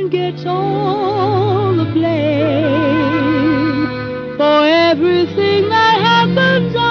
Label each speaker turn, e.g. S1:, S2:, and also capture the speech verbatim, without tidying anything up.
S1: man gets all the blame for everything that happens